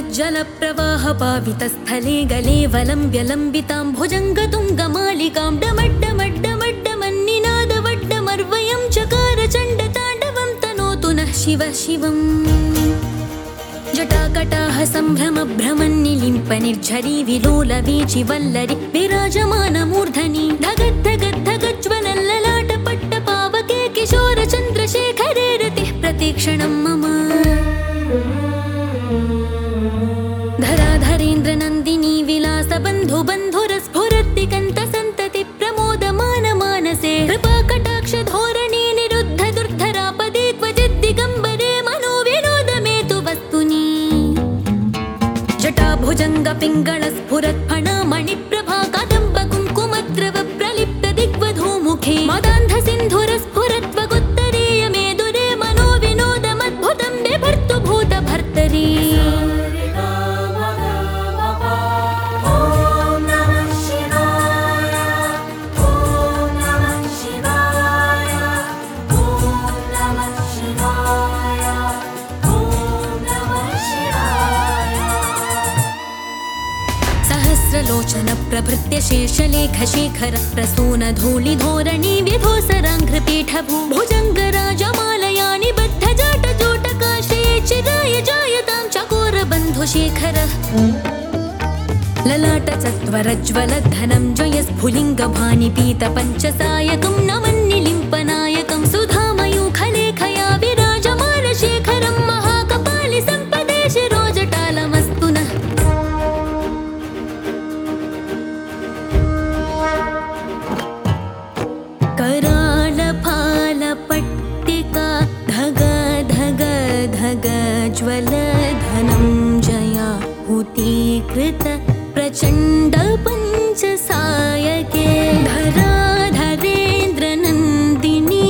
जलप्रवाहपावितस्थले गले वलम्ब्य लम्बितां भुजङ्गतुङ्गमालिकां डमड्डमड्डमड्डमन्निनादवड्डमर्वयं चकार चण्डताण्डवं तनोतु नः शिवः शिवम् जटाकटाह सम्भ्रमभ्रमन्निलिम्पनिर्झरी विलोलवीचि वल्लरि विराजमानमूर्धनि धगद्धगद्धगज्ज्वलल्ललाटपट्टपावके किशोरचन्द्रशेखरे रतिः प्रतीक्षणं मम धराधरेन्द्रनन्दिनी विलासबन्धुबन्धुरस्फुरद्दिगन्तसन्तति प्रमोदमान मानसे कृपाकटाक्षधोरणे निरुद्ध दुर्धरापदे क्वचिद्दिगम्बरे मनोविनोदमेतु वस्तुनि जटाभुजङ्गपिङ्गळस्फुरत्फणामणिप्रभा कदम्बकुङ्कुमद्रव प्रलिप्त दिग्वधूमुखे मदान्धसिन्धुरस्फुरत्वगुत्तरेयमेदुरे मनोविनोदमद्भुतं बिभर्तु भूतभर्तरि लोचन प्रभृत्य शेषलेख शेखर प्रसून धूलिधोरणी विधोसराङ्घ्रिपीठभू भुजङ्गराजमालयानि बद्धजाटजोटकाश्रये चिराय जायतां चकोरबन्धुशेखर ललाटचत्वरज्वलधनं जयस्फुलिङ्गभानिपीतपञ्चसायकं नमन्निलिम्पनायकं सुधामयूखलेखया विराजमानशेखरं महाकपालि सम्पदे शिरोजटालमस्तु नः करालफालपट्टिका धग धग धग ज्वलधनं जया हुतीकृत प्रचण्ड पञ्चसायके धराधरेन्द्रनन्दिनी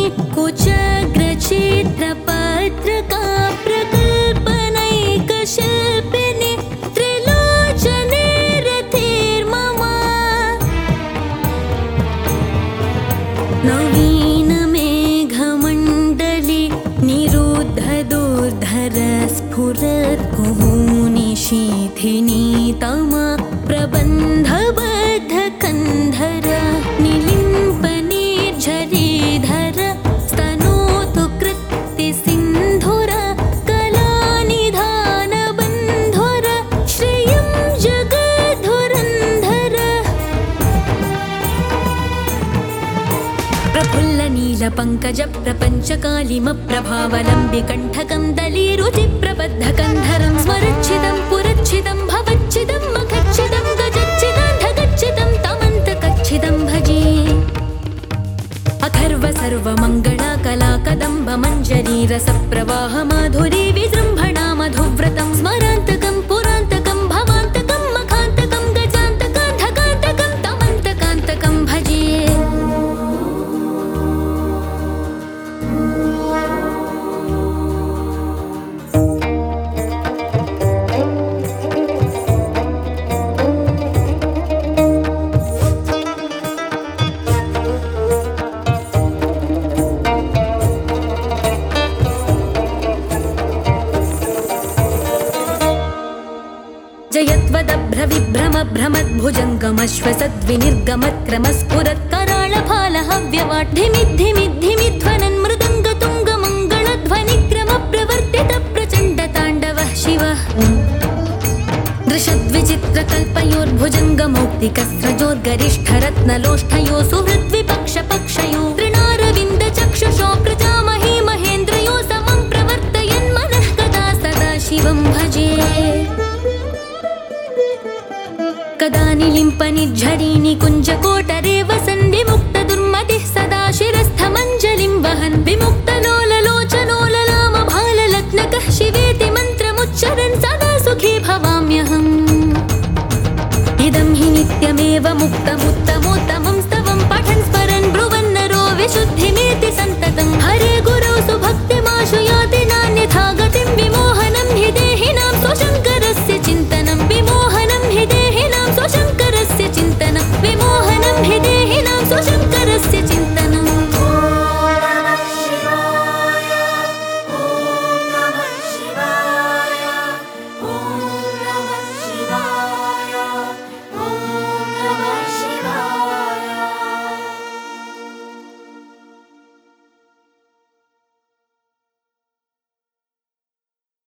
कुचग्रचित्रपत्रका प्रकल्पनैकशिल्पिनि त्रिलोचने रतिर्मम नवीनमेघमण्डले निरुद्ध दुर्धर स्फुरत्कुहूनिशीथिनी तमा प्रबन्धबद्धकन्धर निलिम्पनिर्झरीधर स्तनोतु कृत्तिसिन्धुर कलानिधानबन्धुर श्रियं जगद्धुरन्धर प्रफुल्लनीलपङ्कज प्रपञ्चकालिमप्रभावलम्बिकण्ठकं दलीरुचिप्रबद्धकन्धरं स्मरच्छिदं पुरच्छिदं भवच्छिदं मखच्छिदं गजच्छिदान्धगच्छिदं तमन्तकच्छिदं भजे अथर्व सर्वमङ्गला कलाकदम्ब मञ्जरी रसप्रवाह माधुरी विजृम्भणा मधुव्रतं स्मरान्तकं पुरान्तकं भवान्तकं मखान्तकं गजान्तकान्धकान्तकं तमन्तकान्तकं भजे जयत्वदभ्रविभ्रमभ्रमद्भुजङ्गमश्वसद्विनिर्गमत्रमस्फुरत्कराळफालहव्यवाढ्धिमिद्धिमिद्धिमिध्वनन् मृदङ्गतुङ्गमङ्गलध्वनिक्रमप्रवर्तितप्रचण्डताण्डवः शिवः दृशद्विचित्रकल्पयोर्भुजङ्गमौक्तिकस्रजोर्गरिष्ठरत्नलोष्ठयो सुहृद्विपक्षपक्षयो तृणारविन्दचक्षुषो प्रजामहे महेन्द्रयो समं प्रवर्तयन् मनः कदा सदा शिवं भजे कदा निलिम्पनिर्झरीनि कुञ्जकोटरे वसन् विमुक्तदुर्मतिः सदा शिरस्थमञ्जलिं वहन् विमुक्तलोललोचनोललामभाललग्नकः शिवेति मन्त्रमुच्चरन् सदा सुखी भवाम्यहम् इदं हि नित्यमेव मुक्तम्